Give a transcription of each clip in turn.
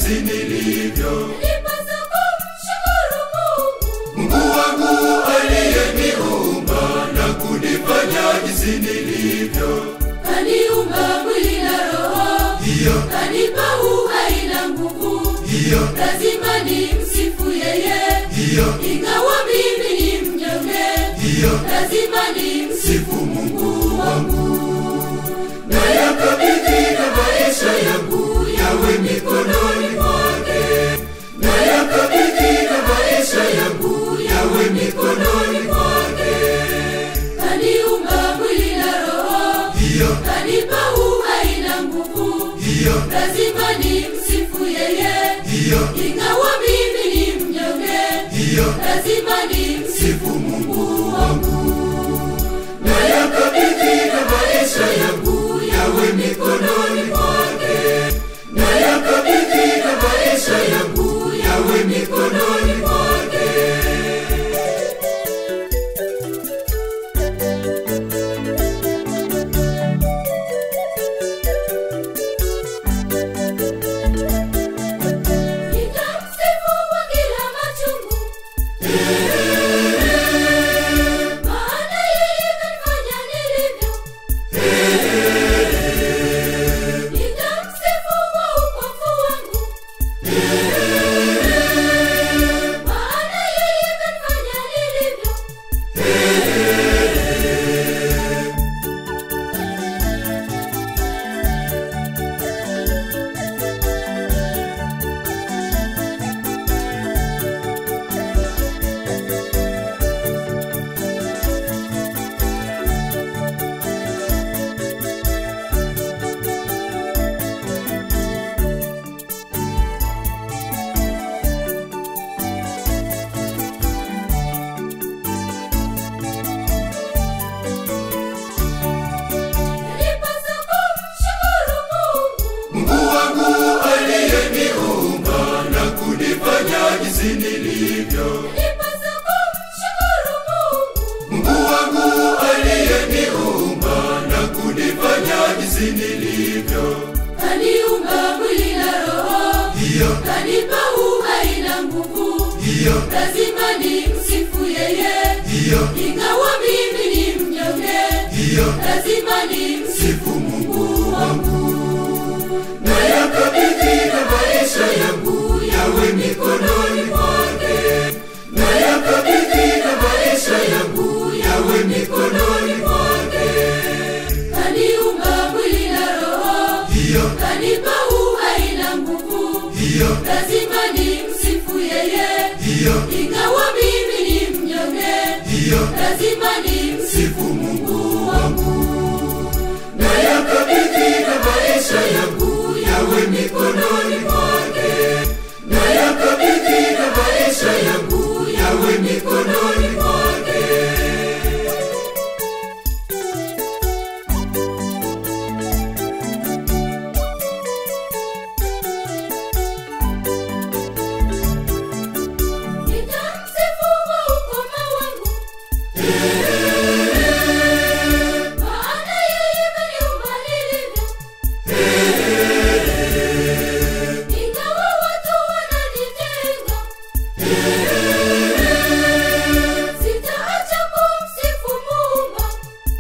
jinsi nilivyo. Nilipaswa kumshukuru Mungu, Mungu wangu aliyeniumba na kunifanya jinsi nilivyo. kaniumba mwili na roho, kanipa uhai na nguvu, lazima nimsifu yeye, ingawa mimi ni mnyonge, lazima nimsifu Mungu wangu. Na yakabidhi na maisha yangu yawe mikononi mwake. Na yakabidhi na maisha yangu yawe mikononi mwake. Kaniumba mwili na roho, kanipa uhai na nguvu, lazima nimsifu yeye, ingawa mimi ni mnyonge, lazima nimsifu Mungu wangu. Na yakabidhi na maisha yangu yawe mikononi mwake. Na yakabidhi na maisha yangu yawe mikononi mwake. Nitamsifu kwa kila machungu, maana yeye kanifanya nilivyo. Nitamsifu kwa upofu wangu, maana yeye kanifanya nilivyo. Nilipaswa kumshukuru Mungu, Mungu wangu aliyeniumba na kunifanya jinsi nilivyo. nilipaswa kumshukuru Mungu, Mungu wangu aliyeniumba na kunifanya jinsi nilivyo. kaniumba mwili na roho, kanipa uhai na nguvu, lazima nimsifu yeye, ingawa mimi ni mnyonge, lazima nimsifu Mungu wangu. Na yakabidhi na maisha yangu yawe mikononi mwake. Na yakabidhi na maisha yangu yawe mikononi mwake. Kaniumba mwili na roho, kanipa uhai na nguvu, lazima nimsifu yeye, ingawa mimi ni mnyonge, lazima nimsifu Mungu wangu. Na yakabidhi na maisha yangu yawe mikononi mwake. Na yakabidhi na maisha yangu yawe mikononi mwake. Nitamsifu kwa ukoma wangu, maana yeye kaniumba nilivyo. Ingawa watu wananitenga, sitaacha kumsifu Muumba.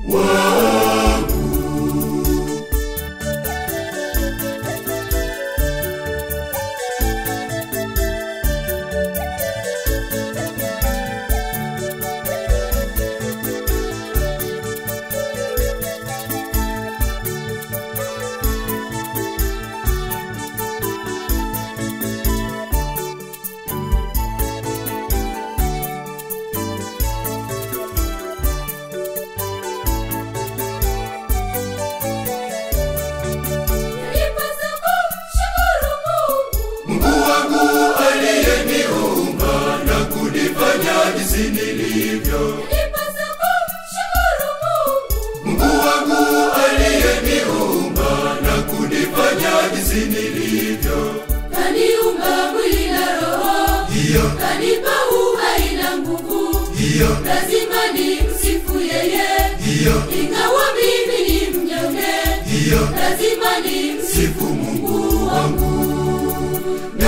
Nilipaswa kumshukuru Mungu, Mungu wangu aliyeniumba na kunifanya jinsi nilivyo. nilipaswa kumshukuru Mungu, Mungu wangu aliyeniumba na kunifanya jinsi nilivyo. kaniumba mwili na roho, kanipa uhai na nguvu, lazima nimsifu yeye, ingawa mimi ni mnyonge, lazima nimsifu Mungu wangu. Na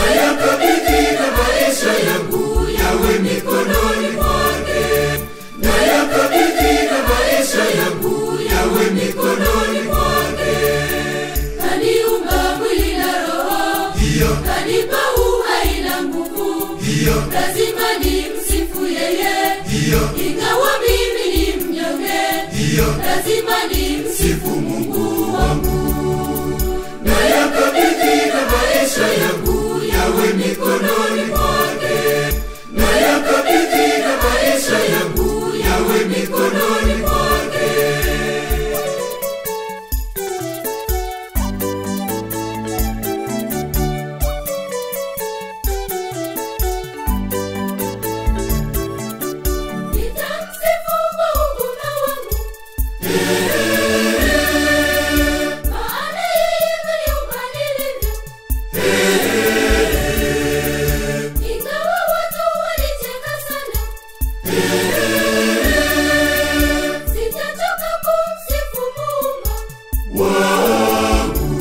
kanipa uhai na nguvu, lazima nimsifu yeye. Ingawa mimi ni mnyonge, lazima nimsifu Mungu wangu. Nayakabidhi na maisha yangu yawe mikononi mwake. Nayakabidhi na maisha yangu yawe mikononi mwake. Nitamsifu kwa huduma wangu, maana yeye kaniumba nilivyo. Ingawa watu walicheka sana, sitachoka kumsifu Muumba wangu.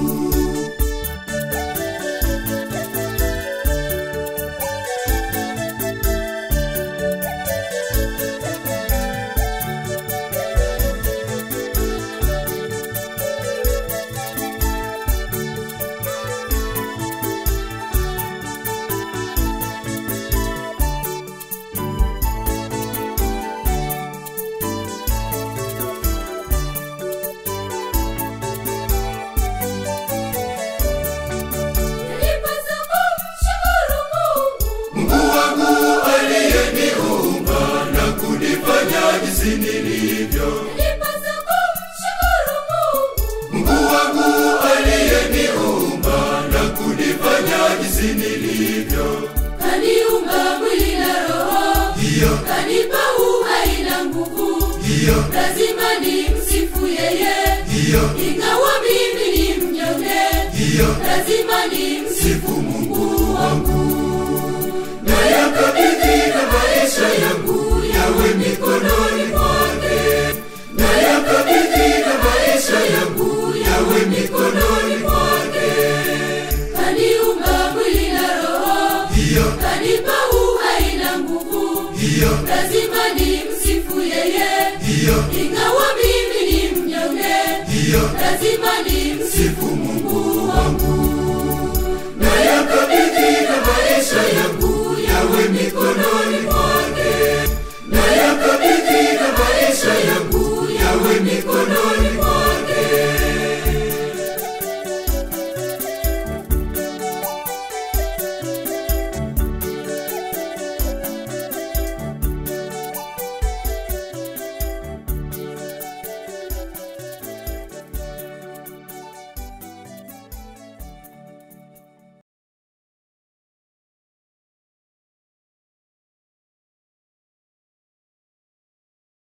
nilipaswa kumshukuru Mungu. Mungu wangu aliyeniumba na kunifanya jinsi nilivyo. Nilipaswa kumshukuru Mungu. Mungu wangu aliyeniumba na kunifanya jinsi nilivyo. Kaniumba mwili na roho, kanipa uhai na nguvu, lazima nimsifu yeye. Ingawa mimi ni mnyonge, lazima nimsifu Mungu wangu. Nayakabidhi na maisha yangu yawe mikononi mwake. Nayakabidhi na maisha yangu yawe mikononi mwake. Kaniumba mwili na roho, kanipa uhai na nguvu, lazima nimsifu yeye. Ingawa mimi ni mnyonge, lazima nimsifu Mungu